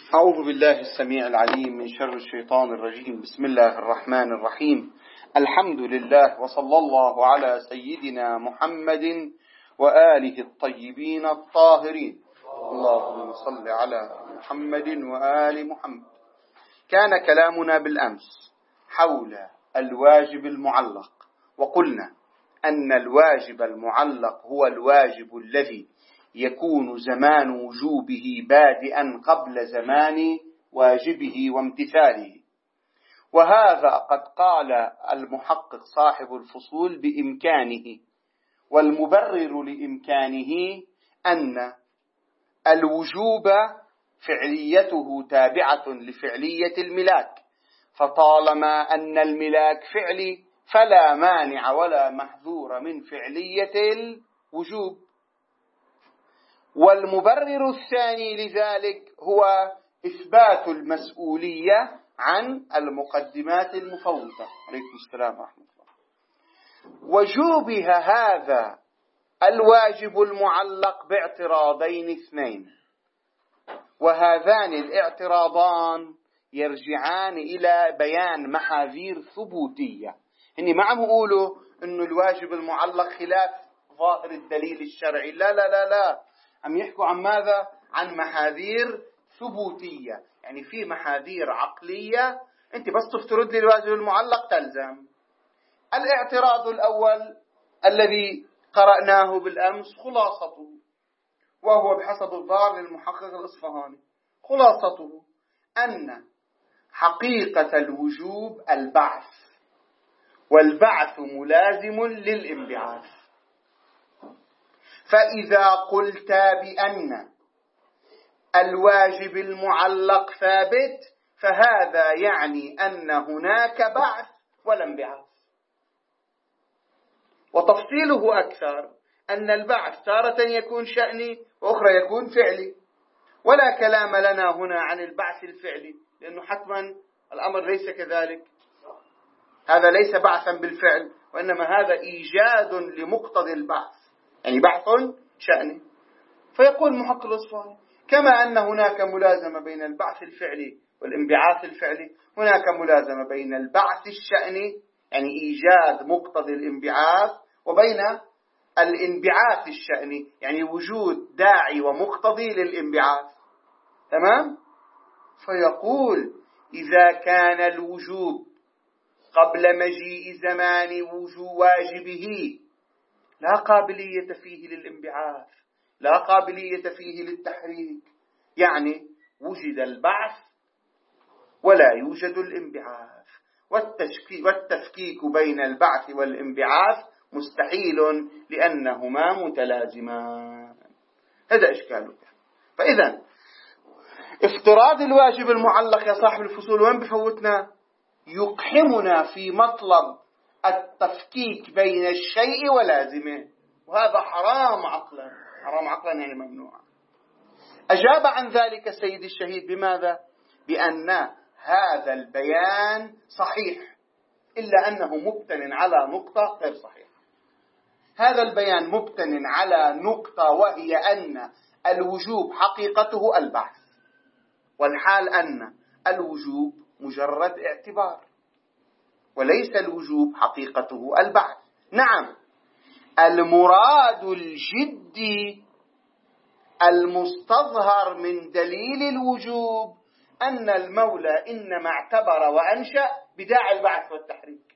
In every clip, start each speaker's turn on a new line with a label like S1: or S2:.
S1: أعوذ بالله السميع العليم من شر الشيطان الرجيم. بسم الله الرحمن الرحيم. الحمد لله، وصلى الله على سيدنا محمد وآله الطيبين الطاهرين. اللهم صل على محمد وآل محمد. كان كلامنا بالأمس حول الواجب المعلق، وقلنا أن الواجب المعلق هو الواجب الذي يكون زمان وجوبه بادئا قبل زمان واجبه وامتثاله. وهذا قد قال المحقق صاحب الفصول بإمكانه، والمبرر لإمكانه أن الوجوب فعليته تابعة لفعلية الملاك، فطالما أن الملاك فعلي فلا مانع ولا محذور من فعلية الوجوب. والمبرر الثاني لذلك هو إثبات المسؤولية عن المقدمات المفوتة. عليكم السلام ورحمة الله. وجوبها هذا الواجب المعلق باعتراضين اثنين، وهذان الاعتراضان يرجعان إلى بيان محاذير ثبوتية. إني ما عم يقولوا إنه الواجب المعلق خلاف ظاهر الدليل الشرعي، لا لا لا لا، عم يحكوا عن ماذا؟ عن محاذير ثبوتية. يعني في محاذير عقلية أنت بس تفترض لي الواجب المعلق تلزم. الاعتراض الأول الذي قرأناه بالأمس خلاصته، وهو بحسب الظاهر للمحقق الإصفهاني، خلاصته أن حقيقة الوجوب البعث، والبعث ملازم للانبعاث. فإذا قلت بأن الواجب المعلق ثابت فهذا يعني أن هناك بعث ولا انبعاث. وتفصيله أكثر أن البعث تارة يكون شأني وأخرى يكون فعلي، ولا كلام لنا هنا عن البعث الفعلي، لأنه حتما الأمر ليس كذلك. هذا ليس بعثا بالفعل، وإنما هذا إيجاد لمقتضى البعث، يعني بعث شأني. فيقول محقق الإصفهاني كما أن هناك ملازمة بين البعث الفعلي والانبعاث الفعلي، هناك ملازمة بين البعث الشأني يعني إيجاد مقتضى الانبعاث، وبين الانبعاث الشأني يعني وجود داعي ومقتضي للانبعاث. تمام؟ فيقول إذا كان الوجوب قبل مجيء زمان واجبه لا قابلية فيه للانبعاث، لا قابلية فيه للتحريك، يعني وجد البعث ولا يوجد الانبعاث، والتفكيك بين البعث والانبعاث مستحيل لأنهما متلازمان. هذا إشكاله. فإذا افتراض الواجب المعلق يا صاحب الفصول وين بفوتنا؟ يقحمنا في مطلب التفكيك بين الشيء ولازمه، وهذا حرام عقلا، حرام عقلا يعني ممنوع. أجاب عن ذلك سيد الشهيد بماذا؟ بأن هذا البيان صحيح، إلا أنه مبتن على نقطة غير صحيحة. هذا البيان مبتن على نقطة، وهي أن الوجوب حقيقته البعث، والحال أن الوجوب مجرد اعتبار، وليس الوجوب حقيقته البعث. نعم، المراد الجدي المستظهر من دليل الوجوب أن المولى إنما اعتبر وأنشأ بداعي البعث والتحريك،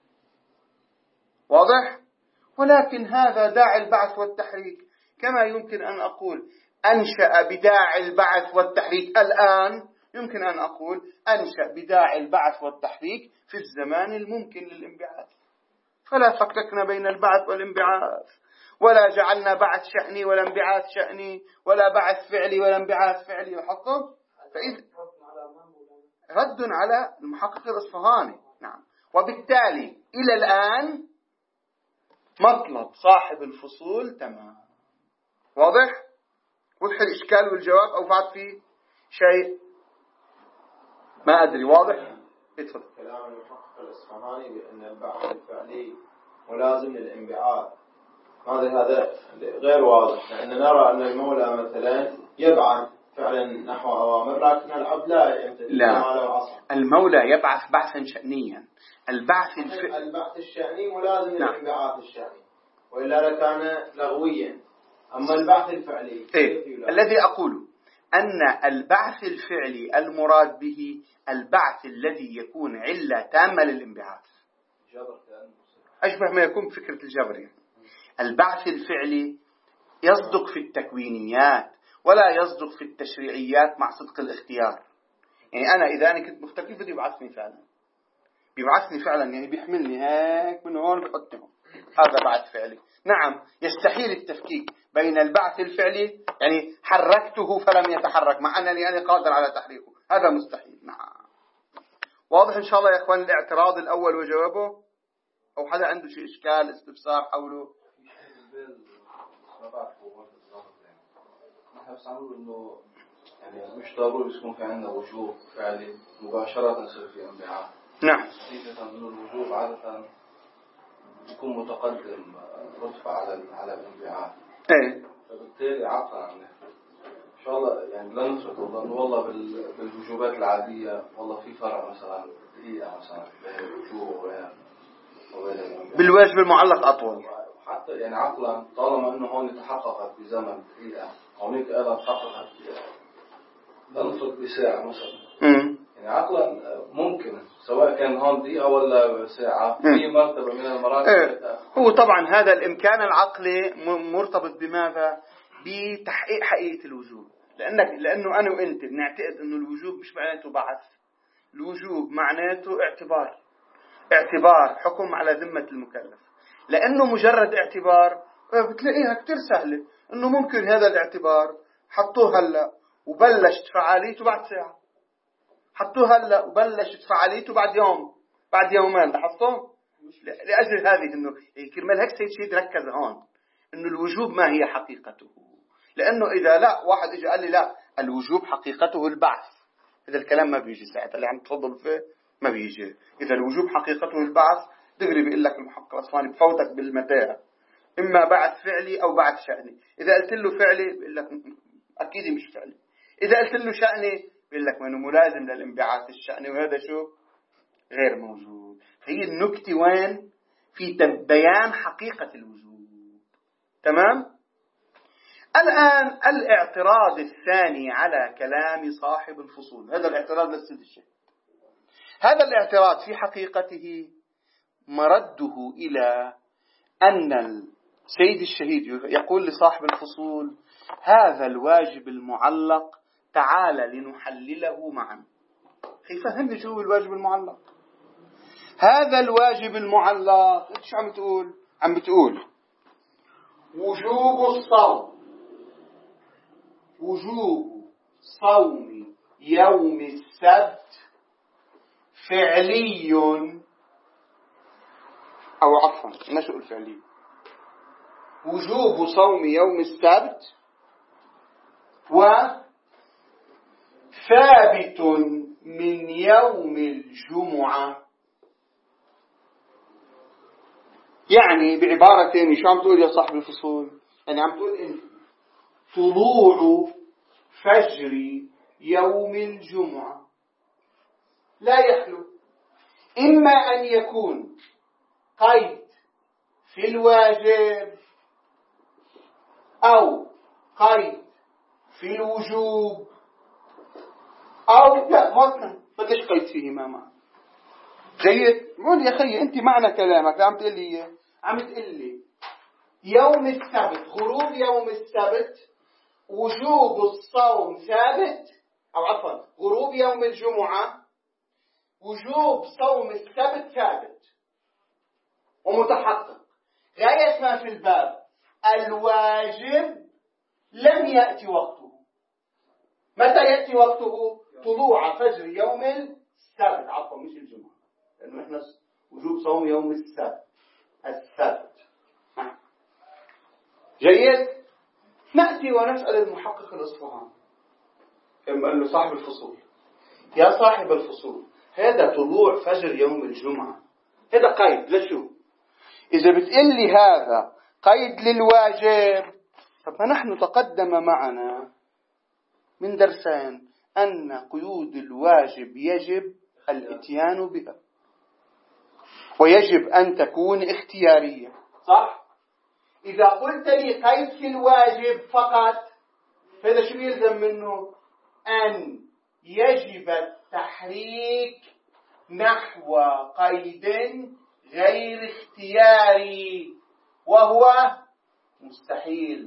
S1: واضح؟ ولكن هذا داعي البعث والتحريك كما يمكن أن أقول أنشأ بداعي البعث والتحريك الآن، يمكن أن أقول أنشأ بداعي البعث والتحريك في الزمان الممكن للانبعاث. فلا فككنا بين البعث والانبعاث، ولا جعلنا بعث شأني ولا انبعاث شأني، ولا بعث فعلي ولا انبعاث فعلي. وحطه فإذا رد على المحقق الإصفهاني. نعم. وبالتالي إلى الآن مطلب صاحب الفصول تمام، واضح؟ وضح الإشكال والجواب أو فات فيه شيء؟ ما أدري. واضح؟ اتفضل.
S2: كلام المحقق الإصفهاني بأن البعث الفعلي ملازم للانبعاث، هذا غير واضح، لأن نرى أن المولى مثلا يبعث فعلا نحو أوامر، لكن الرب
S1: لا، المولى يبعث بعثا شأنيا.
S2: البعث الشأني ملازم للانبعاث الشأني، وإلا لكان لغويا. أما البعث الفعلي
S1: الذي أقوله أن البعث الفعلي المراد به البعث الذي يكون علة تامة للانبعاث، أشبه ما يكون بفكرة الجبر يعني. البعث الفعلي يصدق في التكوينيات ولا يصدق في التشريعيات مع صدق الاختيار. يعني إذا أنا كنت مختار كيف بدي بيبعثني فعلا يعني بيحملني هيك من هون بحطني هون، هذا بعث فعلي. نعم، يستحيل التفكيك بين البعث الفعلي يعني حركته فلم يتحرك مع أنني أنا قادر على تحريكه، هذا مستحيل. نعم، واضح إن شاء الله يا أخوان الاعتراض الأول وجوابه؟ أو حدا عنده شيء إشكال استفسار حوله؟
S3: نحن بس عم نقول إنه يعني مش ضروري يكون في عندنا وجوب فعلي مباشرة يصير في انبعاث.
S1: نعم.
S3: نتيجة إنه الوجوب عادة يكون متقدم رتبة على الانبعاث. فبالتالي عقلا إن شاء الله يعني لا نفرض والله بالوجوبات العادية والله في فرق مثلا دقيقة مثلا بين الوجوب وبين
S1: بالواجب المعلق أطول.
S3: حتى يعني عقلا طالما إنه هون تحققت بزمن دقيقة، هونيك أيضا تحققت لا نفرض بساعة مثلا. يعني عقلا ممكن سواء كان هون دقيقة ولا ساعة في مرتبة من المراتب.
S1: هو طبعا هذا الإمكان العقلي مرتبط بماذا؟ بتحقيق حقيقة الوجوب. لأنه أنا وأنت بنعتقد أنه الوجوب مش معناته بعث، الوجوب معناته اعتبار حكم على ذمة المكلف. لأنه مجرد اعتبار بتلاقيها كتير سهلة، أنه ممكن هذا الاعتبار حطوه هلأ وبلشت فعاليته بعد ساعة، حطوه هلأ وبلشت فعاليته بعد يوم، بعد يومين، لاحظتم؟ لأجل هذه أنه كرمال هيك سيد شيء ركز هون أنه الوجوب ما هي حقيقته. لأنه إذا لا واحد إجا قال لي لا الوجوب حقيقته البعث، هذا الكلام ما بيجي ساعتها اللي عم تفضل فيه ما بيجي. إذا الوجوب حقيقته البعث دغري بيقول لك المحقق الأصفهاني بفوتك بالمتاهة، إما بعث فعلي أو بعث شأني. إذا قلت له فعلي بيقول لك أكيد مش فعلي، إذا قلت له شأني بيقول لك منه ملازم للانبعاث الشأني، وهذا شو غير موجود. هي النكتة وين؟ في بيان حقيقة الوجوب. تمام؟ الآن الاعتراض الثاني على كلام صاحب الفصول، هذا الاعتراض للسيد الشيخ، هذا الاعتراض في حقيقته مرده إلى أن السيد الشهيد يقول لصاحب الفصول هذا الواجب المعلق تعال لنحلله معا. كيف فهمني شو الواجب المعلق؟ هذا الواجب المعلق ايش عم بتقول؟ عم بتقول وجوب الصوم، وجوب صوم يوم السبت فعلي، أو عفوا نشأ الفعلي، وجوب صوم يوم السبت وثابت من يوم الجمعة. يعني بعبارة ثانية شو عم تقول يا صاحب الفصول؟ يعني عم تقول إن طلوع فجر يوم الجمعة لا يخلو إما أن يكون قيد في الواجب أو قيد في الوجوب أو لا ما بديش قيد فيهما معا. جيد؟ قول يا أخي أنت معنى كلامك عم تقول لي، عم تقول لي يوم السبت، غروب يوم السبت وجوب الصوم ثابت، أو عفوا غروب يوم الجمعة وجوب صوم السبت ثابت ومتحقق. غاية ما في الباب الواجب لم يأتي وقته. متى يأتي وقته؟ طلوع فجر يوم السبت، عفوا مش الجمعة، لأنه إحنا وجوب صوم يوم السبت. جيد؟ نأتي ونسأل المحقق الأصفهاني كما قال له صاحب الفصول يا صاحب الفصول هذا طلوع فجر يوم الجمعة هذا قيد لشو؟ إذا بتقول لي هذا قيد للواجب، طب نحن تقدم معنا من درسين أن قيود الواجب يجب الإتيان بها، ويجب أن تكون اختيارية. صح؟ إذا قلت لي قيد في الواجب فقط، فهذا شو يلزم منه؟ أن يجب التحريك نحو قيد غير اختياري، وهو مستحيل.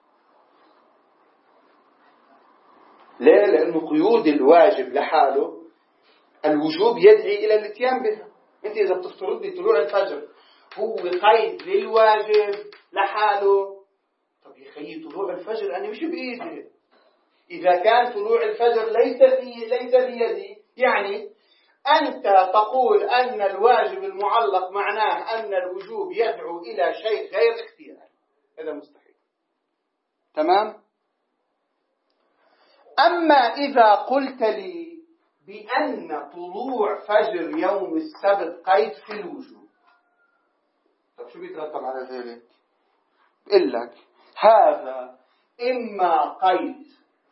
S1: ليه؟ لأنه قيود الواجب لحاله الوجوب يدعي إلى الاتيان بها. أنت إذا بتفترض لي طلوع الفجر هو قيد للواجب لحاله، طب يا خيي طلوع الفجر أنا مش بإيدي. إذا كان طلوع الفجر ليس بيدي، يعني أنت تقول أن الواجب المعلق معناه أن الوجوب يدعو إلى شيء غير اختياري، هذا مستحيل. تمام؟ أما إذا قلت لي بأن طلوع فجر يوم السبت قيد في الوجوب، طب شو بيترتب على ذلك؟ بقول لك هذا إما قيد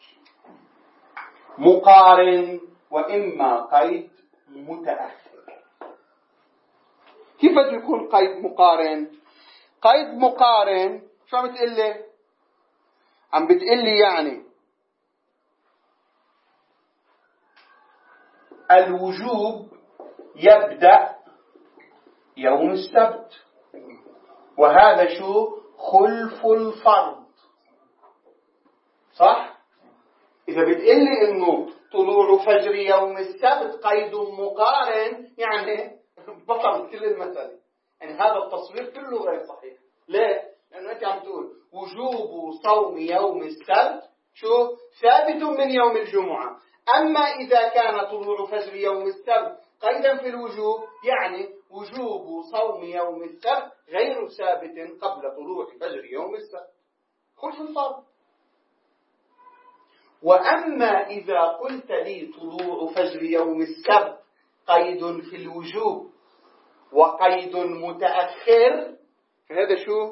S1: مقارن وإما قيد متأخر. كيف بده يكون قيد مقارن؟ قيد مقارن شو عم بتقول لي؟ عم بتقول لي يعني الوجوب يبدأ يوم السبت، وهذا شو؟ خلف الفرض. صح؟ إذا بتقول لي إنه طلوع فجر يوم السبت قيد مقارن، يعني بطل كل المسألة. يعني هذا التصوير كله غير صحيح. ليه؟ لأنه أنت عم تقول وجوب صوم يوم السبت شو؟ ثابت من يوم الجمعة. أما إذا كان طلوع فجر يوم السبت قيدا في الوجوب، يعني وجوب صوم يوم السبت غير ثابت قبل طلوع فجر يوم السبت، خلف الفرض. وأما إذا قلت لي طلوع فجر يوم السبت قيد في الوجوب وقيد متأخر، فهذا شو؟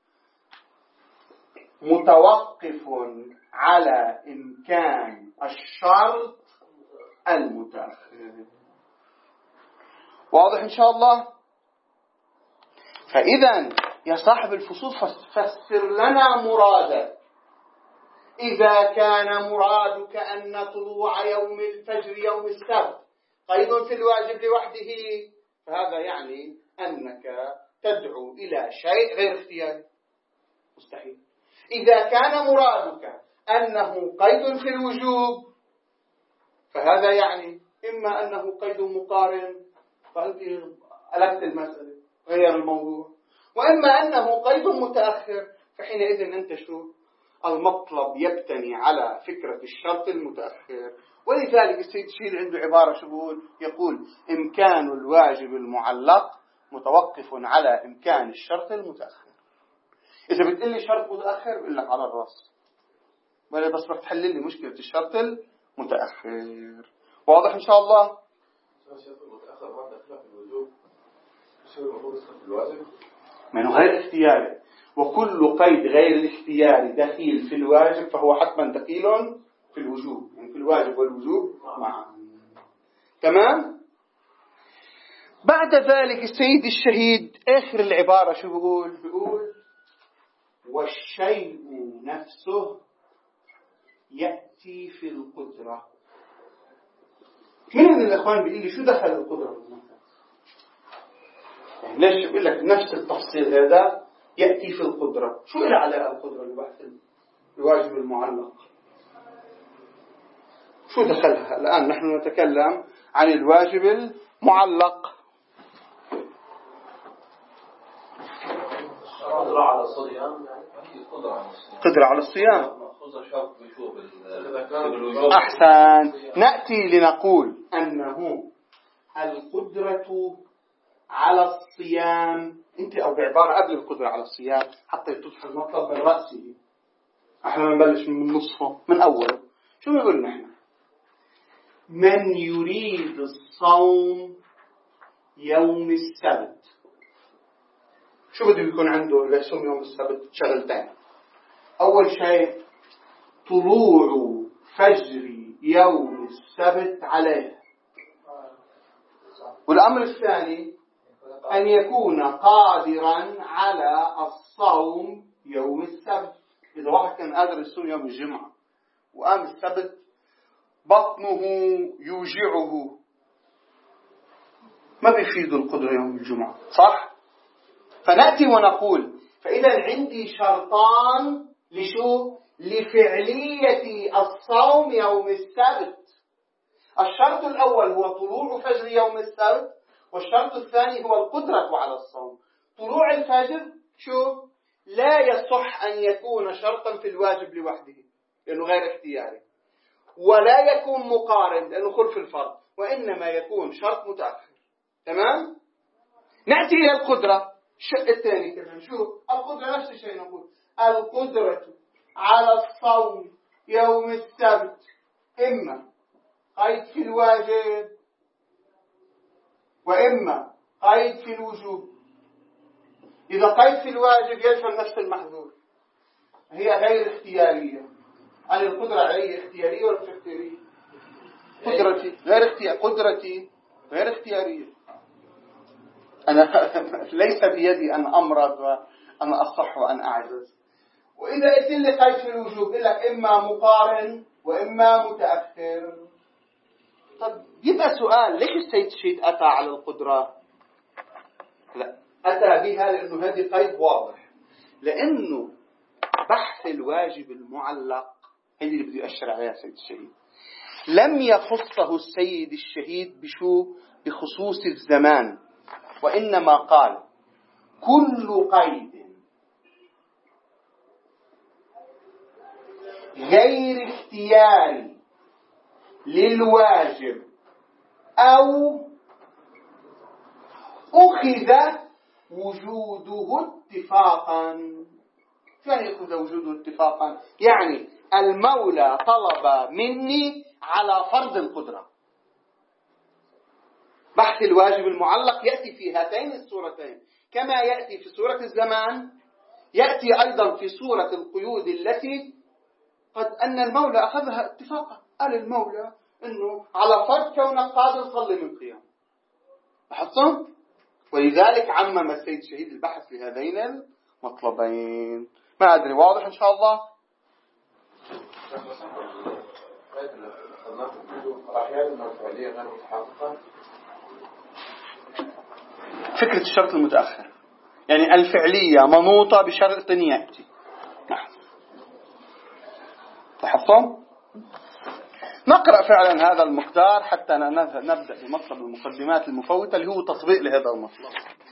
S1: متوقف على إمكان الشرط المتأخر. واضح إن شاء الله؟ فإذا يا صاحب الفصول فسر لنا مرادك. إذا كان مرادك أن طلوع يوم الفجر يوم السبت قيد في الواجب لوحده، فهذا يعني أنك تدعو إلى شيء غير اختياري، مستحيل. إذا كان مرادك أنه قيد في الوجوب، فهذا يعني إما أنه قيد مقارن، فأنت قلبت المسألة غير الموضوع، وإما أنه قيد متأخر، فحينئذ أنت شو؟ المطلب يبتني على فكرة الشرط المتأخر. ولذلك السيد الشيخ عنده عبارة شو يقول إمكان الواجب المعلق متوقف على إمكان الشرط المتأخر. إذا بتقول لي شرط متأخر بقول لك على الرأس، ولا بس بدك تحل لي مشكلة الشرط المتأخر. واضح إن شاء الله؟
S3: الشرط المتأخر ما دخل في الوجوب، شو المفروض يدخل في الواجب؟
S1: منه غير اختياري، وكل قيد غير الاختياري دخيل في الواجب فهو حتما دخيل في الوجوب، يعني في الواجب والوجوب معا. تمام؟ بعد ذلك السيد الشهيد آخر العبارة شو بيقول؟ بيقول والشيء نفسه يأتي في القدرة. مين من الأخوان بيقول لي شو دخل القدرة؟ يعني ليش بيقول لك نفس التفصيل هذا يأتي في القدرة؟ شو إلى علاقة القدرة ببحث الواجب المعلق؟ شو دخلها؟ الآن نحن نتكلم عن الواجب المعلق.
S3: قدرة على الصيام،
S1: قدرة على الصيام. أحسن. نأتي لنقول أنه القدرة على الصيام، أنت أو بعبارة قبل القدرة على الصيام حتى تدخل المطلب من رأسه. احنا نبلش من نصفه من أوله. شو نقول نحن؟ من يريد الصوم يوم السبت، شو بده يكون عنده ليصوم يوم السبت؟ شغلتين. أول شيء طلوع فجر يوم السبت عليها. والأمر الثاني أن يكون قادرا على الصوم يوم السبت. إذا واحد كان قادر يصوم يوم الجمعة وقام السبت بطنه يوجعه، ما بيفيد القدرة يوم الجمعة، صح؟ فنأتي ونقول فإذا عندي شرطان لشو؟ لفعلية الصوم يوم السبت. الشرط الأول هو طلوع فجر يوم السبت، والشرط الثاني هو القدرة على الصوم. طلوع الفجر شو؟ لا يصح أن يكون شرطا في الواجب لوحده لأنه غير اختياري، ولا يكون مقارن لأنه خلف الفرض، وإنما يكون شرط متأخر. تمام؟ نأتي إلى القدرة، الشق الثاني كمان. شو القدرة؟ نفس الشيء نقول القدرة على الصوم يوم السبت إما قيد في الواجب وإما قيد في الوجوب. إذا قيد في الواجب يشمل نفس المحذور، هي غير اختيارية. عن القدرة عليه اختيارية ولا مش اختيارية؟ قدرتي غير اختيارية. أنا ليس بيدي أن أمرض وأن أصح وأن أعجز. وإذا قلت لي قيد في الوجوب قل لك إما مقارن وإما متأخر. طب يبقى سؤال، ليش السيد شهيد أتى على القدرة؟ لا، أتى بها لأنه هذه قيد واضح، لأنه بحث الواجب المعلق هذه اللي بده يأشر عليها السيد الشهيد. لم يخصه السيد الشهيد بخصوص الزمان، وإنما قال كل قيد غير اختياري للواجب أو أخذ وجوده اتفاقا. يعني يأخذ وجوده اتفاقا يعني المولى طلب مني على فرض القدرة. بحث الواجب المعلق يأتي في هاتين الصورتين، كما يأتي في صورة الزمان، يأتي أيضا في صورة القيود التي قد أن المولى أخذها اتفاقا. قال المولى أنه على فرض كونك قادر صلي من قيام. لاحظتم؟ ولذلك عمم السيد الشهيد البحث في هذين المطلبين. ما أدري، واضح إن شاء الله؟ فكرة الشرط المتأخر يعني الفعلية منوطة بشرط يأتي. نعم، لاحظتم؟ نقرأ فعلا هذا المقدار حتى نبدأ بمطلب المقدمات المفوتة اللي هو تطبيق لهذا المطلب.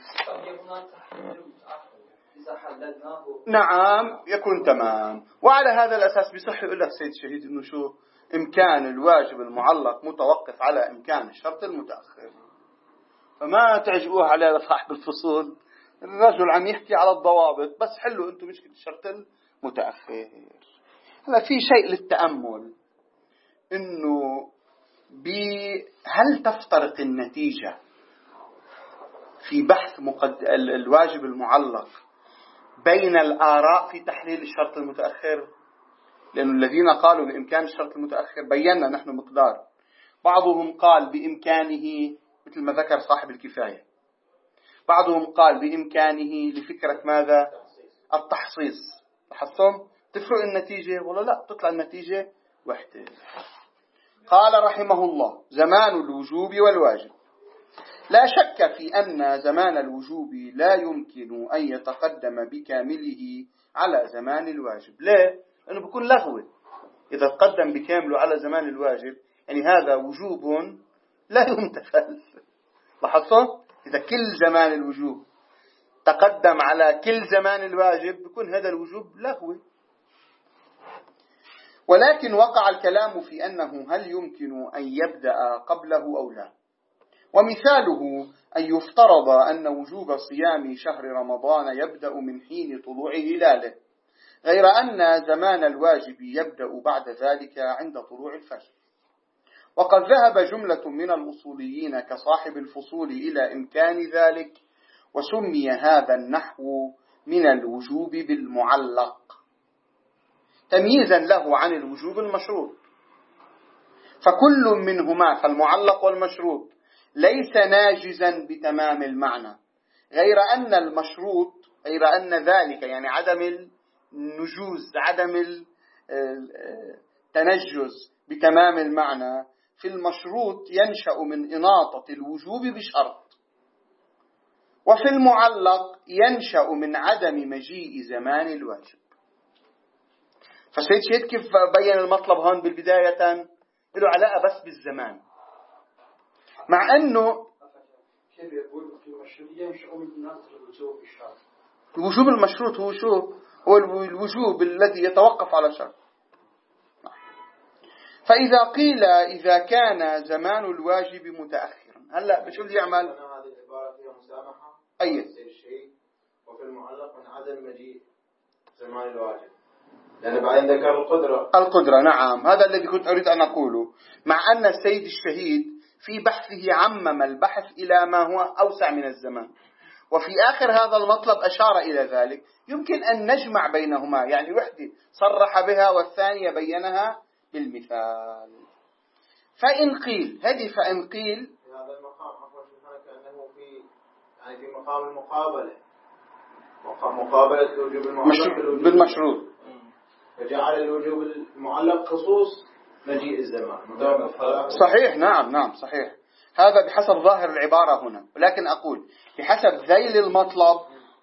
S1: نعم، يكون تمام. وعلى هذا الأساس بيصح يقول لك سيد الشهيد إنه شو إمكان الواجب المعلق متوقف على إمكان الشرط المتأخر. فما تعجبوه على صاحب الفصول، الرجل عم يحكي على الضوابط بس، حلوا أنتم مشكلة الشرط المتأخر. هلا في شيء للتأمل، إنه هل تفترق النتيجة في بحث الواجب المعلق بين الآراء في تحليل الشرط المتأخر؟ لأن الذين قالوا بإمكان الشرط المتأخر بينا نحن مقدار. بعضهم قال بإمكانه مثل ما ذكر صاحب الكفاية، بعضهم قال بإمكانه لفكرة ماذا؟ التحصيص. لاحظتم؟ تفرق النتيجة ولا لا؟ تطلع النتيجة وحدة. قال رحمه الله زمان الوجوب والواجب. لا شك في أن زمان الوجوب لا يمكن أن يتقدم بكامله على زمان الواجب. ليه؟ لأنه بيكون لغوي. إذا تقدم بكامله على زمان الواجب يعني هذا وجوب لا يمتثل. لاحظتم؟ إذا كل زمان الوجوب تقدم على كل زمان الواجب بيكون هذا الوجوب لغوي. ولكن وقع الكلام في أنه هل يمكن أن يبدأ قبله أو لا. ومثاله أن يفترض أن وجوب صيام شهر رمضان يبدأ من حين طلوع هلاله، غير أن زمان الواجب يبدأ بعد ذلك عند طلوع الفجر. وقد ذهب جملة من الأصوليين كصاحب الفصول إلى إمكان ذلك، وسمي هذا النحو من الوجوب بالمعلق تمييزا له عن الوجوب المشروط. فكل منهما فالمعلق والمشروط ليس ناجزا بتمام المعنى، غير أن ذلك يعني عدم النجوز، عدم التنجز بتمام المعنى في المشروط ينشأ من إناطة الوجوب بشرط، وفي المعلق ينشأ من عدم مجيء زمان الواجب. فسيد شهيد كيف بين المطلب هون بالبداية له علاقة بس بالزمان، مع أنه
S4: كيف يقول في المشروط ينشأ من إناطة الوجوب بشرط.
S1: الوجوب المشروط هو شو؟ هو الوجوب الذي يتوقف على شرط. فإذا قيل إذا كان زمان الواجب متأخرا، هلا بشو بده يعمل؟
S2: هذه العبارة فيها مسامحة.
S1: أي
S2: الشيء وفي المعلق من عدم مجيء زمان الواجب، لأن بعدين ذكر
S1: القدرة. نعم، هذا الذي كنت أريد أن أقوله، مع أن السيد الشهيد في بحثه عمم البحث إلى ما هو أوسع من الزمان، وفي آخر هذا المطلب أشار إلى ذلك. يمكن أن نجمع بينهما، يعني وحدة صرح بها والثانية بينها بالمثال. فإن قيل
S2: فإن قيل في هذا المقام كأنه في مقام المقابلة، مقابلة الوجوب المعلق
S1: بالمشروط،
S2: فجعل الوجوب المعلق خصوص مجيء الزمان.
S1: صحيح. نعم صحيح، هذا بحسب ظاهر العبارة هنا، ولكن أقول بحسب ذيل المطلب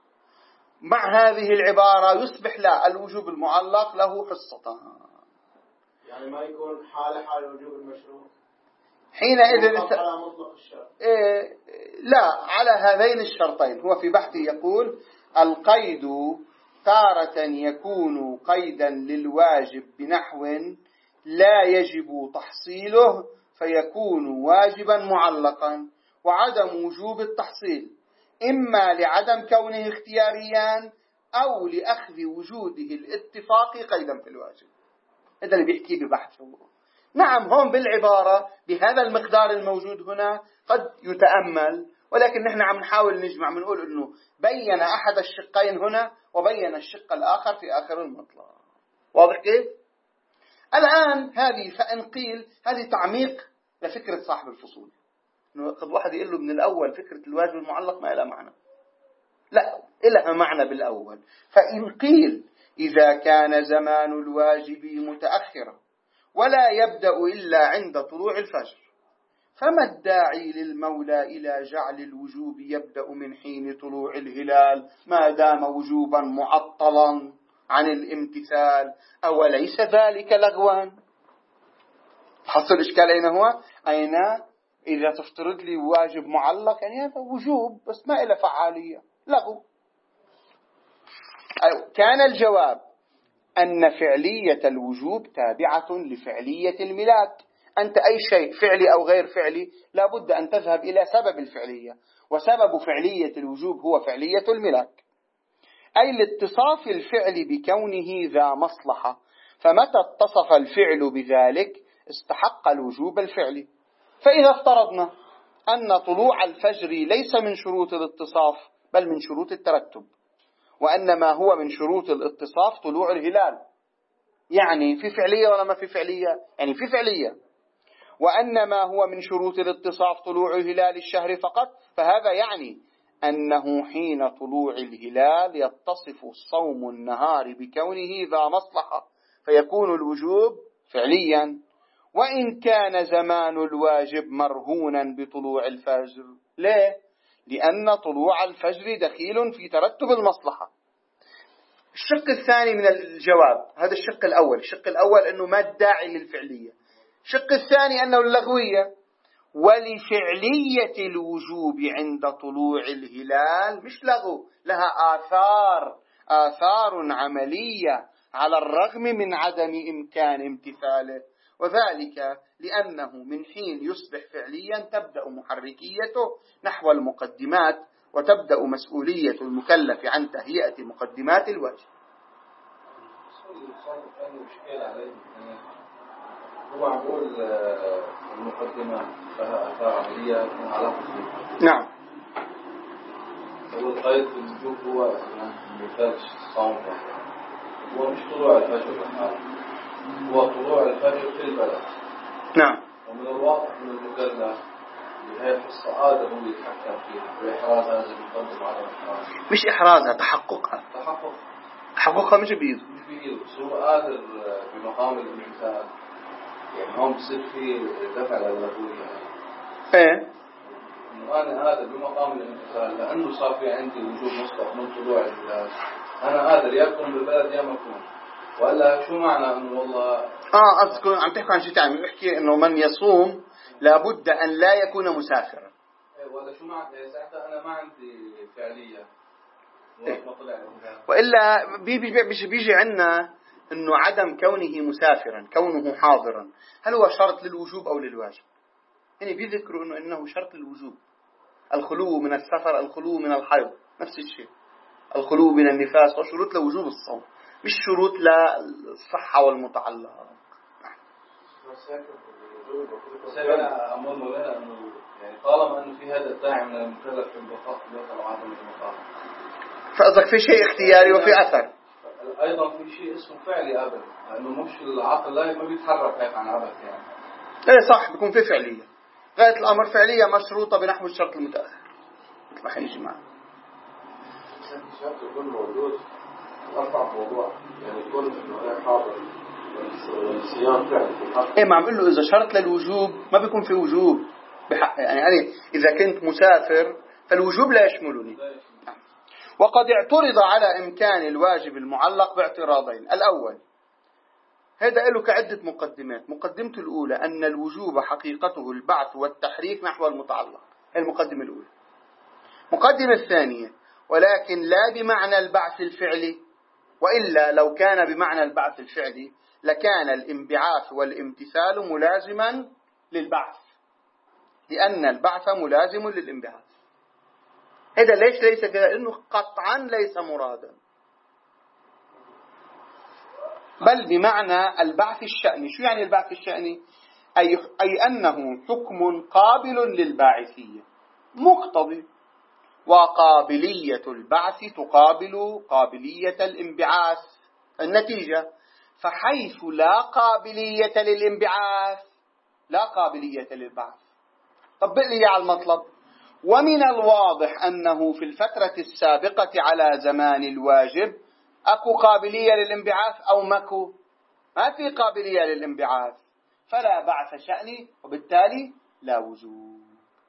S1: مع هذه العبارة يصبح لا الوجوب المعلق له حصة،
S2: يعني ما يكون حال الوجوب المشروط
S1: حينئذ
S2: على مطلق الشرط.
S1: لا، على هذين الشرطين. هو في بحثه يقول القيد تارة يكون قيدا للواجب بنحو لا يجب تحصيله فيكون واجبا معلقا، وعدم وجوب التحصيل إما لعدم كونه اختياريا أو لأخذ وجوده الاتفاقي قيدا في الواجب. هذا اللي بيحكي ببحثه. نعم، هون بالعبارة بهذا المقدار الموجود هنا قد يتأمل، ولكن نحن عم نحاول نجمع، بنقول إنه بين أحد الشقين هنا وبين الشق الآخر في آخر المطلب. واضح كيف؟ الآن هذه فإن قيل هذه تعميق لفكرة صاحب الفصول، إنه قد واحد يقول له من الأول فكرة الواجب المعلق ما لها معنى. لا، لها معنى بالأول. فإن قيل إذا كان زمان الواجب متأخرا ولا يبدأ إلا عند طلوع الفجر، فما الداعي للمولى إلى جعل الوجوب يبدأ من حين طلوع الهلال ما دام وجوبا معطلا عن الامتثال؟ أوليس ذلك لغوا؟ حصل إشكال أين هو؟ أين إذا تفترض لي واجب معلق، يعني هذا وجوب بس ما إله فعالية، لغو. كان الجواب أن فعلية الوجوب تابعة لفعلية الملاك. أنت أي شيء فعلي أو غير فعلي لابد أن تذهب إلى سبب الفعلية، وسبب فعلية الوجوب هو فعلية الملاك، أي الاتصاف الفعل بكونه ذا مصلحة. فمتى اتصف الفعل بذلك استحق الوجوب الفعلي. فإذا افترضنا أن طلوع الفجر ليس من شروط الاتصاف بل من شروط الترتب، وأنما هو من شروط الاتصاف طلوع الهلال، يعني في فعلية ولا ما في فعلية؟ يعني في فعلية. وأنما هو من شروط الاتصاف طلوع الهلال الشهر فقط، فهذا يعني أنه حين طلوع الهلال يتصف صوم النهار بكونه ذا مصلحة، فيكون الوجوب فعليا. وإن كان زمان الواجب مرهونا بطلوع الفجر. ليه؟ لأن طلوع الفجر دخيل في ترتب المصلحة. الشق الثاني من الجواب، هذا الشق الأول. الشق الأول أنه ما الداعي للفعلية. الشق الثاني أنه اللغوية. ولفعلية الوجوب عند طلوع الهلال مش لغو، لها آثار عملية على الرغم من عدم إمكان امتثاله، وذلك لأنه من حين يصبح فعليا تبدأ محركيته نحو المقدمات، وتبدأ مسؤولية المكلف عن تهيئة مقدمات الواجب.
S3: هو عقول المقدمات لها آثار عملية من علاقة.
S1: نعم.
S3: هو القيد بالوجوب هو مثال الصوم، هو مش طلوع الفجر، هو طلوع الفجر في البلد.
S1: نعم.
S3: ومن الواضح من المكلف بهي القصة هذا هو يتحكم فيها وإحراز هذا المقدم على الإحراز.
S1: مش إحرازها، تحققها. تحققها مش بإيده.
S3: مش بإيده، بس هو قادر بمقام الامتثال. يعني هون بصير في دفع للغوية.
S1: إيه.
S3: إنه أنا قادر بمقام الامتثال لأنه صار في عندي وجود مسبق من طلوع البلاد. أنا قادر يكون بالبلد يا مكون. ولا شو معنى إنه والله
S1: أذكر عم تحكي عن شيء ثاني، احكي إنه من يصوم لابد أن لا يكون مسافرا.
S3: ولا شو معنى ساعتها أنا ما عندي فعلية.
S1: وإلا بيجي عنا إنه عدم كونه مسافرا، كونه حاضرا، هل هو شرط للوجوب أو للواجب؟ يعني بيذكروا إنه شرط للوجوب. الخلو من السفر، الخلو من الحيض، نفس الشيء. الخلو من النفاس وشروط لوجوب الصوم، مش شروط للصحة والمتعلقة.
S3: أنا أمر مولانا أنه يعني طالما أنه في هذا الداعي من المكلف في البقاء في وعدم البقاء،
S1: فقصدك في شيء اختياري وفي أثر.
S3: أيضا في شيء اسمه فعلي أبدا، لأنه مش العقل لا ما بيتحرك هيك عن عبث يعني.
S1: إيه صح، بيكون في فعلية. غاية الأمر فعلية مشروطة بنحو الشرط المتأخر مثل ما حيجي معنا.
S2: الشرط يكون موجود أرفع موضوع، يعني يكون إنه حاضر والصيام فعل.
S1: إيه ما عم بقول له إذا شرط للوجوب ما بيكون في وجوب بحق، يعني إذا كنت مسافر فالوجوب لا يشملني. وقد اعترض على إمكان الواجب المعلق باعتراضين. الأول هذا له كعدة مقدمات. مقدمته الأولى أن الوجوب حقيقته البعث والتحريك نحو المتعلق، المقدمة الأولى. مقدمة الثانية ولكن لا بمعنى البعث الفعلي، وإلا لو كان بمعنى البعث الفعلي لكان الانبعاث والامتثال ملازما للبعث، لأن البعث ملازم للانبعاث. هذا ليس كذا؟ لأنه قطعا ليس مرادا، بل بمعنى البعث الشأني. شو يعني البعث الشأني؟ أي أنه حكم قابل للباعثية مقتضي، وقابلية البعث تقابل قابلية الانبعاث النتيجة، فحيث لا قابلية للانبعاث لا قابلية للبعث. طبق لي على المطلب. ومن الواضح أنه في الفترة السابقة على زمان الواجب أكو قابلية للانبعاث أو ماكو؟ ما في قابلية للانبعاث، فلا بعث شأني وبالتالي لا وجوب.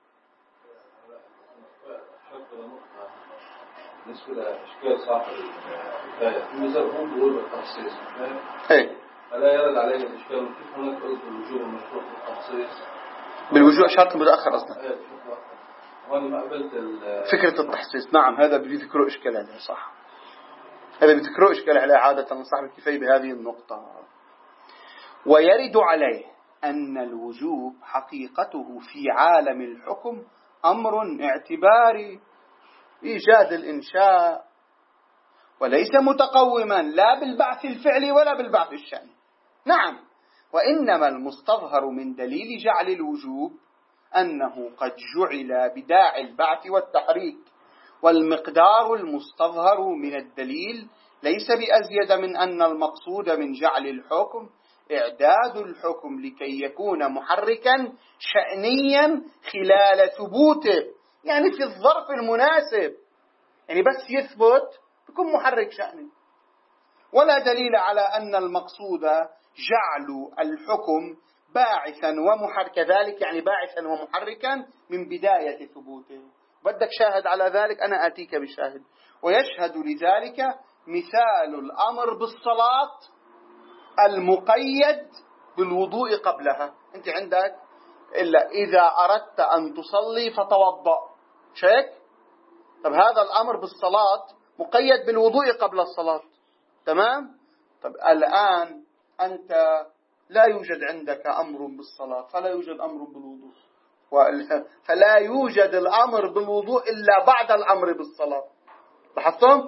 S3: بالنسبة لإشكال صاحب الآية هو بيقول بالتخصيص، فلا يرد عليه الإشكال كيف هناك قلت الوجوب المشروط بالتخصيص
S1: بالوجوب شرط متأخر أصلا.
S3: هون ما قبلت
S1: فكرة التخصيص. نعم هذا بيذكروا إشكال عليه، صح، هذا بيذكروا إشكال عليه عادة من صاحب الكفاية بهذه النقطة. ويرد عليه أن الوجوب حقيقته في عالم الحكم أمر اعتباري، إيجاد الإنشاء، وليس متقوما لا بالبعث الفعلي ولا بالبعث الشأني. نعم، وإنما المستظهر من دليل جعل الوجوب أنه قد جعل بداعي البعث والتحريك، والمقدار المستظهر من الدليل ليس بأزيد من أن المقصود من جعل الحكم إعداد الحكم لكي يكون محركا شأنيا خلال ثبوته، يعني في الظرف المناسب، يعني بس يثبت يكون محرك شأني. ولا دليل على أن المقصود جعل الحكم باعثا ومحركا، ذلك يعني باعثا ومحركا من بداية ثبوته. بدك شاهد على ذلك؟ أنا آتيك بشاهد. ويشهد لذلك مثال الأمر بالصلاة المقيد بالوضوء قبلها. أنت عندك إلا إذا أردت أن تصلي فتوضأ، شيك؟ طب هذا الأمر بالصلاة مقيد بالوضوء قبل الصلاة، تمام؟ طب الآن أنت لا يوجد عندك أمر بالصلاة، فلا يوجد أمر بالوضوء، فلا يوجد الأمر بالوضوء إلا بعد الأمر بالصلاة. لاحظتم؟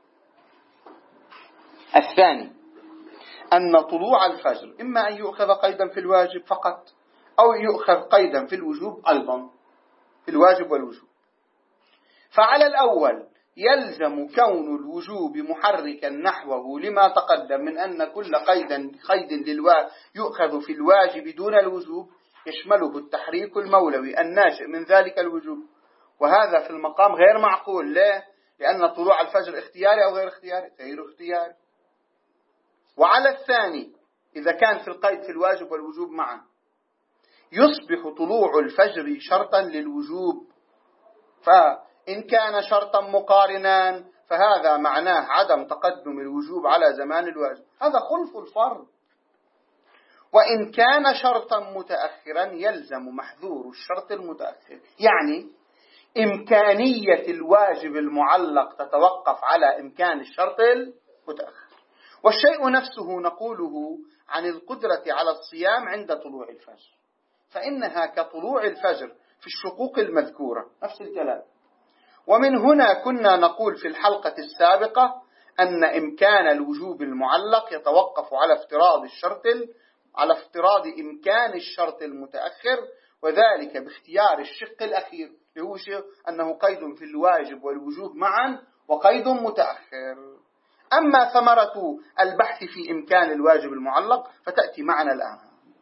S1: الثاني أن طلوع الفجر إما أن يؤخذ قيدا في الواجب فقط، أو يؤخذ قيدا في الوجوب أيضا، في الواجب والوجوب. فعلى الأول يلزم كون الوجوب محركا نحوه لما تقدم من أن كل قيد يؤخذ في الواجب دون الوجوب يشمله التحريك المولوي الناشئ من ذلك الوجوب، وهذا في المقام غير معقول. ليه؟ لأن طلوع الفجر اختياري أو غير اختياري؟ غير اختياري. وعلى الثاني إذا كان في القيد في الواجب والوجوب معا، يصبح طلوع الفجر شرطا للوجوب، فإن كان شرطا مقارنا فهذا معناه عدم تقدم الوجوب على زمان الواجب، هذا خلف الفرض. وإن كان شرطا متأخرا يلزم محذور الشرط المتأخر، يعني إمكانية الواجب المعلق تتوقف على إمكان الشرط المتأخر. والشيء نفسه نقوله عن القدرة على الصيام عند طلوع الفجر، فإنها كطلوع الفجر في الشقوق المذكورة، نفس الكلام. ومن هنا كنا نقول في الحلقة السابقة أن إمكان الوجوب المعلق يتوقف على افتراض إمكان الشرط المتأخر، وذلك باختيار الشق الأخير اللي هو أنه قيد في الواجب والوجوب معا وقيد متأخر. أما ثمرة البحث في إمكان الواجب المعلق فتأتي معنا الآن.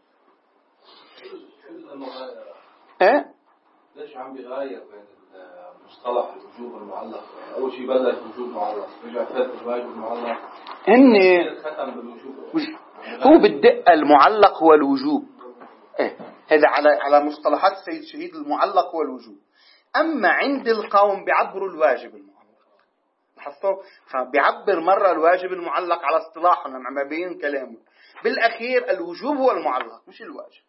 S3: ليش عم بيغاير بين مصطلح الوجوب المعلق؟ يعني أول شيء بلش وجوب معلق، رجع ثالث الواجب المعلق، ختم بالوجوب.
S1: هو بالدق المعلق هو الوجوب، هذا على مصطلحات السيد شهيد المعلق هو الوجوب. أما عند القوم بيعبروا الواجب المعلق، لاحظتوا؟ فبيعبر مرة الواجب المعلق على اصطلاحنا مع بين كلامه، بالأخير الوجوب هو المعلق مش الواجب.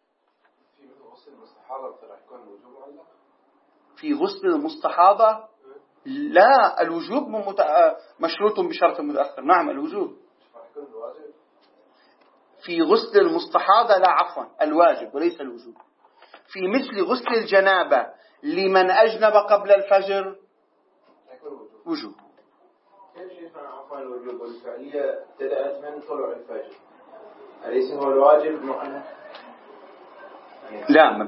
S1: في غسل المستحاضة لا، الوجوب مشروط بشرط متأخر. نعم الوجوب في غسل المستحاضة، لا عفوا الواجب وليس الوجوب. في مثل غسل الجنابة لمن أجنب قبل الفجر وجوب.
S2: كيف عفوا الوجوب والفعلية ابتدأت من طلوع الفجر، أليس هو الواجب معنا؟
S1: لا، ما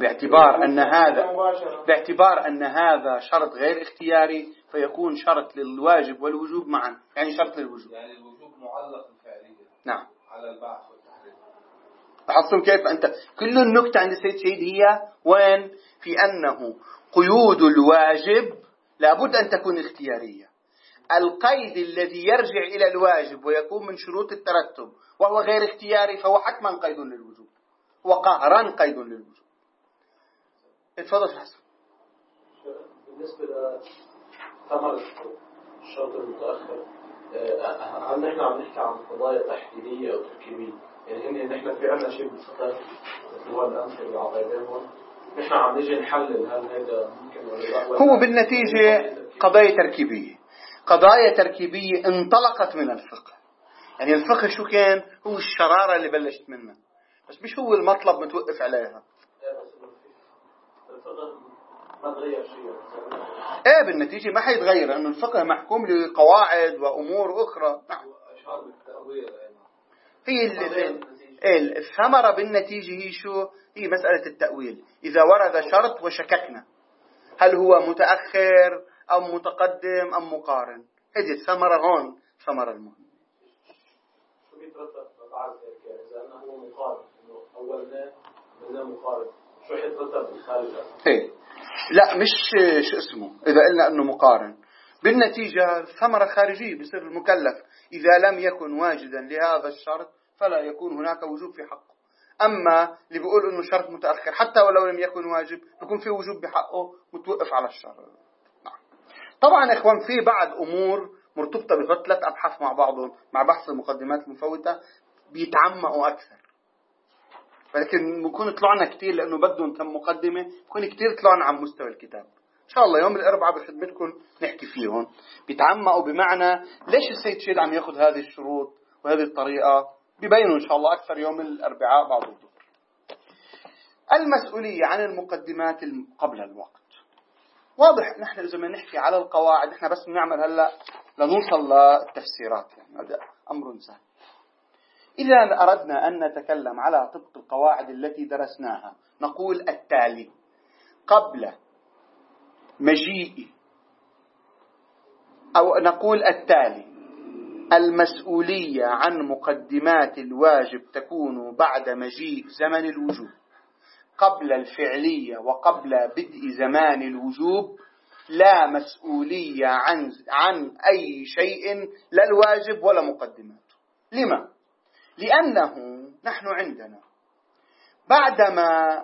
S1: باعتبار أن هذا شرط غير اختياري فيكون شرط للواجب والوجوب معا، يعني شرط للوجوب.
S3: يعني الوجوب معلق الفعلية.
S1: نعم.
S3: على البعث والتحريك.
S1: لاحظتم كيف أنت كل النكتة عند السيد شهيد هي وين؟ في أنه قيود الواجب لابد أن تكون اختيارية. القيد الذي يرجع إلى الواجب ويكون من شروط الترتب وهو غير اختياري فهو حتما قيد للوجوب، وقهرا قيد للوجوب. اتفضل شيخ حسن.
S4: بالنسبة لثمرة الشرط المتأخر، هل نحن عم نحكي عن قضايا تحليلية أو تركيبية؟ يعني نحن في عنا شيء بالفقه هو الأمثلة والعقائدين، نحن عم نجي نحلل هل هذا ممكن ولا لا.
S1: هو بالنتيجة قضايا تركيبية انطلقت من الفقه. يعني الفقه شو كان؟ هو الشرارة اللي بلشت منها، بس مش هو المطلب متوقف عليها.
S4: الفقه ما تغير شيء.
S1: بالنتيجة ما حيتغير، لأنه الفقه محكوم لقواعد وأمور أخرى. نعم. هي الثمرة بالنتيجة هي شو؟ هي مسألة التأويل. إذا ورد شرط وشككنا هل هو متأخر أم متقدم أم مقارن، هذه الثمرة هون ثمرة المهم.
S4: شو بيترتب بعد ذلك إذا أنه هو مقارن؟ أولنا بدنا مقارن، شو حيترتب بالخارج؟
S1: لا مش شو اسمه، إذا قلنا أنه مقارن بالنتيجة ثمرة خارجية بصير المكلف إذا لم يكن واجدا لهذا الشرط فلا يكون هناك وجوب في حقه. أما اللي بيقول أنه شرط متأخر حتى ولو لم يكن واجب يكون في وجوب بحقه متوقف على الشرط. طبعا إخوان في بعض أمور مرتبطة بثلاث أبحاث مع بعضهم، مع بحث المقدمات المفوتة بيتعمقوا أكثر، ولكن بكون طلعنا كتير لأنه بدهم كم مقدمة، بكون كتير طلعنا عن مستوى الكتاب. إن شاء الله يوم الأربعاء بخدمتكم نحكي فيهم. بيتعمقوا بمعنى ليش السيد شهيد عم يأخذ هذه الشروط وهذه الطريقة، بيبينوا إن شاء الله أكثر يوم الأربعاء بعد الظهر. المسؤولية عن المقدمات قبل الوقت واضح. نحن إذا ما نحكي على القواعد نحن بس بنعمل هلأ لنوصل للتفسيرات، يعني هذا أمر سهل. إذا أردنا أن نتكلم على طبق القواعد التي درسناها نقول التالي: قبل مجيء أو نقول التالي: المسؤولية عن مقدمات الواجب تكون بعد مجيء زمن الوجوب. قبل الفعلية وقبل بدء زمان الوجوب لا مسؤولية عن أي شيء، لا الواجب ولا مقدماته. لما؟ لأنه نحن عندنا بعدما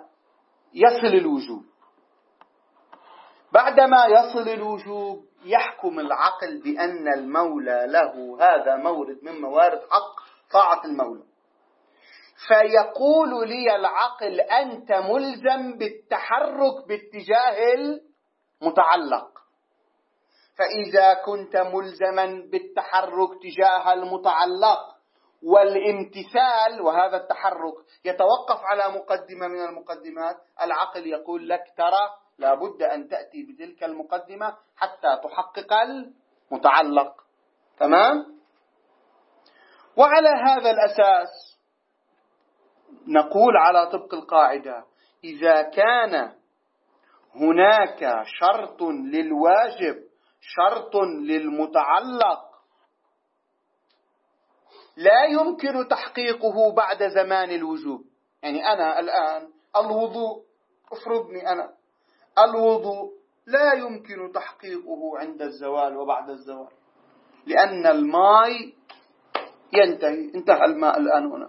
S1: يصل الوجوب يحكم العقل بأن المولى له هذا مورد من موارد حق طاعة المولى، فيقول لي العقل أنت ملزم بالتحرك باتجاه المتعلق. فإذا كنت ملزما بالتحرك تجاه المتعلق والامتثال، وهذا التحرك يتوقف على مقدمة من المقدمات، العقل يقول لك ترى لابد أن تأتي بتلك المقدمة حتى تحقق المتعلق. تمام؟ وعلى هذا الأساس نقول على طبق القاعدة: إذا كان هناك شرط للواجب شرط للمتعلق لا يمكن تحقيقه بعد زمان الوجوب، يعني أنا الآن الوضوء، افرضني أنا الوضوء لا يمكن تحقيقه عند الزوال وبعد الزوال، لأن الماء انتهى الماء الآن هنا،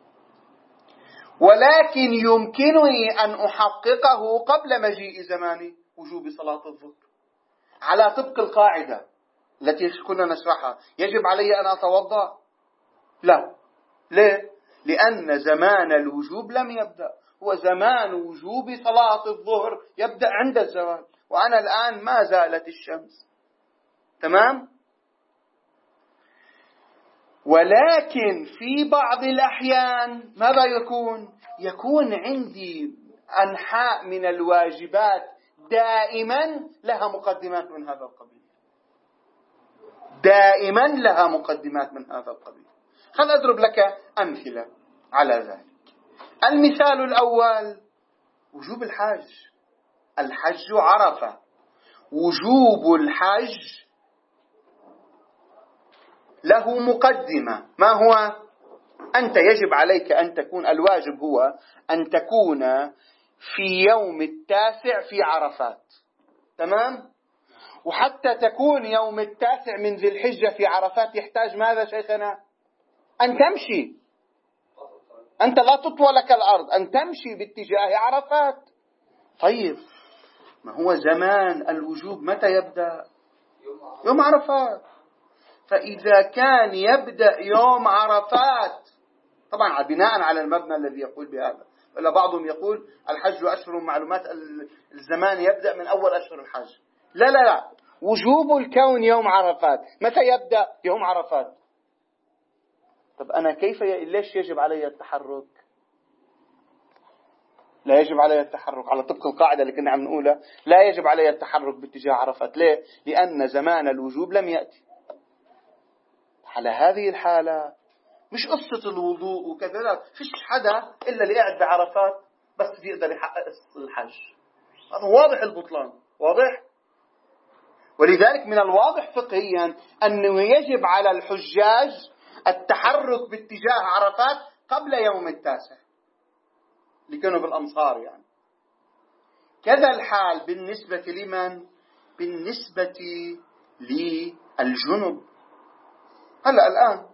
S1: ولكن يمكنني أن أحققه قبل مجيء زمان وجوب صلاة الظهر على طبق القاعدة التي كنا نشرحها. يجب علي أن أتوضأ؟ لا. ليه؟ لأن زمان الوجوب لم يبدأ، هو زمان وجوب صلاة الظهر يبدأ عند الزوال، وأنا الآن ما زالت الشمس. تمام؟ ولكن في بعض الأحيان ماذا يكون عندي أنحاء من الواجبات دائما لها مقدمات من هذا القبيل، دائما لها مقدمات من هذا القبيل. خل أضرب لك أمثلة على ذلك. المثال الأول وجوب الحج. الحج عرفة، وجوب الحج له مقدمة. ما هو؟ أنت يجب عليك أن تكون، الواجب هو أن تكون في يوم 9 في عرفات. تمام؟ وحتى تكون يوم 9 من ذي الحجة في عرفات يحتاج ماذا شيخنا؟ أن تمشي. أنت لا تطوى لك الأرض، أن تمشي باتجاه عرفات. طيب، ما هو زمان الوجوب متى يبدأ؟ يوم عرفات. فإذا كان يبدأ يوم عرفات، طبعا بناء على المبنى الذي يقول بهذا، ولا بعضهم يقول الحج أشهر معلومات، الزمان يبدأ من أول أشهر الحج. لا، وجوب الكون يوم عرفات. متى يبدأ؟ يوم عرفات. طب أنا ليش يجب علي التحرك؟ لا يجب علي التحرك على طبق القاعدة اللي كنا عم نقولها، لا يجب علي التحرك باتجاه عرفات. ليه؟ لأن زمان الوجوب لم يأتي. على هذه الحالة مش قصة الوضوء وكذا، لا، فيش حدا إلا اللي قاعد بعرفات بس بيقدر يحقق الحج. هذا واضح البطلان، واضح. ولذلك من الواضح فقهيا أنه يجب على الحجاج التحرك باتجاه عرفات قبل يوم 9 اللي كانوا بالأمصار يعني. كذا الحال بالنسبة لمن؟ بالنسبة للجنب. هلأ الآن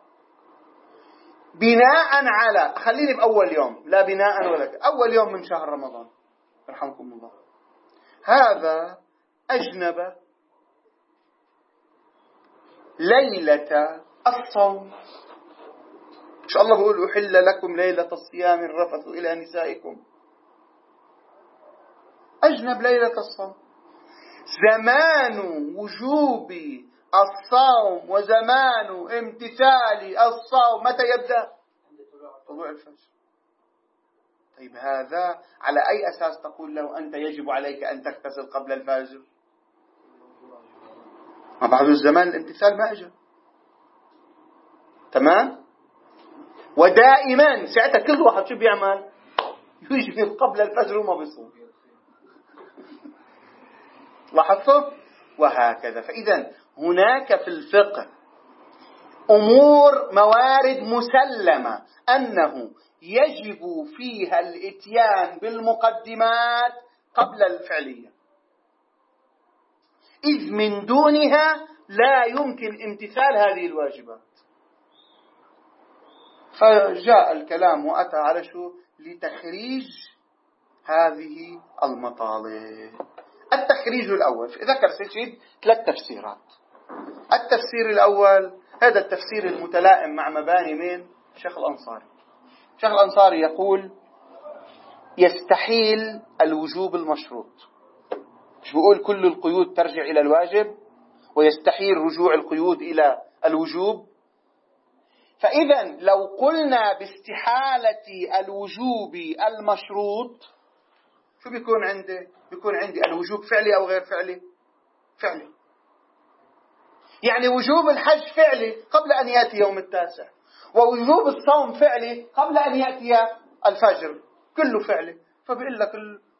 S1: بناء على، خليني بأول يوم، لا بناء ولا أول يوم من شهر رمضان رحمكم الله، هذا أجنب ليلة الصوم. إن شاء الله بقول أحل لكم ليلة الصيام الرفث إلى نسائكم. أجنب ليلة الصوم. زمان وجوب الصوم وزمان امتثال الصوم متى يبدأ؟ طلوع الفجر. طيب هذا على أي أساس تقول له أنت يجب عليك أن تغتسل قبل الفجر؟ ما بعد الزمان الامتثال ما أجل. تمام؟ ودائما ساعتها كل واحد شو بيعمل؟ يجي قبل الفجر وما بيصوم. لاحظتوا؟ وهكذا. فإذا هناك في الفقه أمور موارد مسلمة أنه يجب فيها الإتيان بالمقدمات قبل الفعلية، إذ من دونها لا يمكن امتثال هذه الواجبات. فجاء الكلام وأتى على شو؟ لتخريج هذه المطالب. التخريج الأول ذكر سيد 3 تفسيرات. التفسير الأول هذا التفسير المتلائم مع مباني من الشيخ الأنصاري. الشيخ الأنصاري يقول يستحيل الوجوب المشروط، مش بقول كل القيود ترجع إلى الواجب ويستحيل رجوع القيود إلى الوجوب. فإذا لو قلنا باستحالة الوجوب المشروط شو بيكون عندي؟ بيكون عندي الوجوب فعلي أو غير فعلي؟ فعلي. يعني وجوب الحج فعلي قبل أن يأتي يوم 9، ووجوب الصوم فعلي قبل أن يأتي الفجر، كله فعلي. فبيقول لك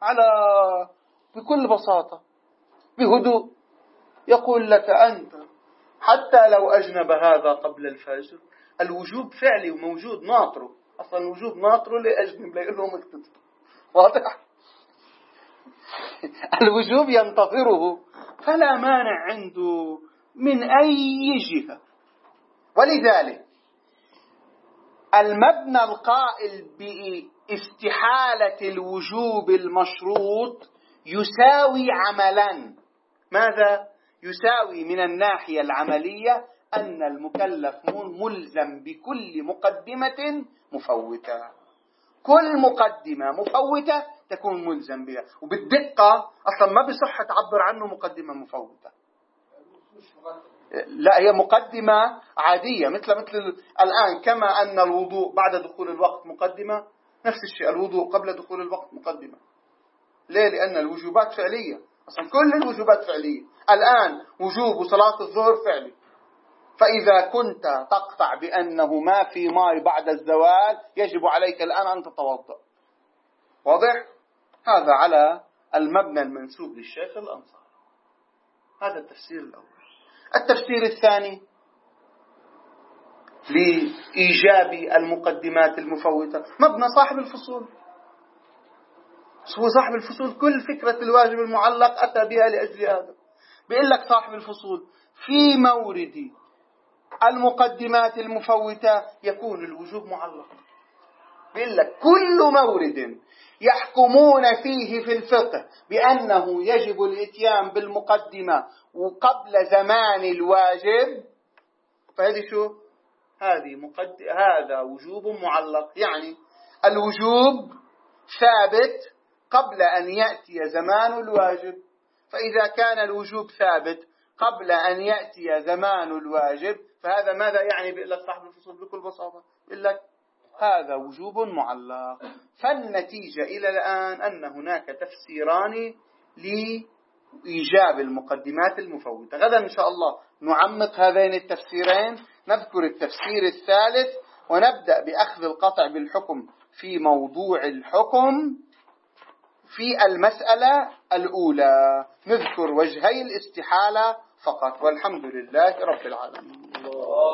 S1: بكل بساطة بهدوء يقول لك أنت حتى لو أجنب هذا قبل الفجر الوجوب فعلي وموجود ناطره. أصلا الوجوب ناطره لأجنب ليقول لهم اكتب. واضح؟ الوجوب ينتظره، فلا مانع عنده من أي جهة. ولذلك المبنى القائل باستحالة الوجوب المشروط يساوي عملا. ماذا؟ يساوي من الناحية العملية أن المكلف ملزم بكل مقدمة مفوتة. كل مقدمة مفوتة تكون ملزم بها، وبالدقة أصلا ما بصح تعبر عنه مقدمة مفوتة. لا، هي مقدمة عادية مثل الآن، كما أن الوضوء بعد دخول الوقت مقدمة، نفس الشيء الوضوء قبل دخول الوقت مقدمة. ليه؟ لأن الوجوبات فعلية، أصلا كل الوجوبات فعلية. الآن وجوب صلاة الظهر فعلي، فإذا كنت تقطع بأنه ما في ماء بعد الزوال يجب عليك الآن أن تتوضأ. واضح؟ هذا على المبنى المنسوب للشيخ الأنصاري. هذا التفسير الأول. التفسير الثاني لإيجاب المقدمات المفوتة مبنى صاحب الفصول. هو صاحب الفصول كل فكرة الواجب المعلق أتى بها لأجل هذا. بيقول لك صاحب الفصول في مورد المقدمات المفوتة يكون الوجوب معلق. بيقول لك كل مورد يحكمون فيه في الفقه بأنه يجب الإتيان بالمقدمة وقبل زمان الواجب، فهذه شو؟ هذا وجوب معلق. يعني الوجوب ثابت قبل أن يأتي زمان الواجب. فإذا كان الوجوب ثابت قبل أن يأتي زمان الواجب فهذا ماذا يعني؟ بيقول لك صاحب الفصول بكل بساطة بيقول لك هذا وجوب معلق. فالنتيجة إلى الآن أن هناك تفسيران لإيجاب المقدمات المفوتة. غدا إن شاء الله نعمق هذين التفسيرين، نذكر التفسير الثالث ونبدأ بأخذ القطع بالحكم في موضوع الحكم في المسألة الأولى. نذكر وجهي الاستحالة فقط، والحمد لله رب العالمين.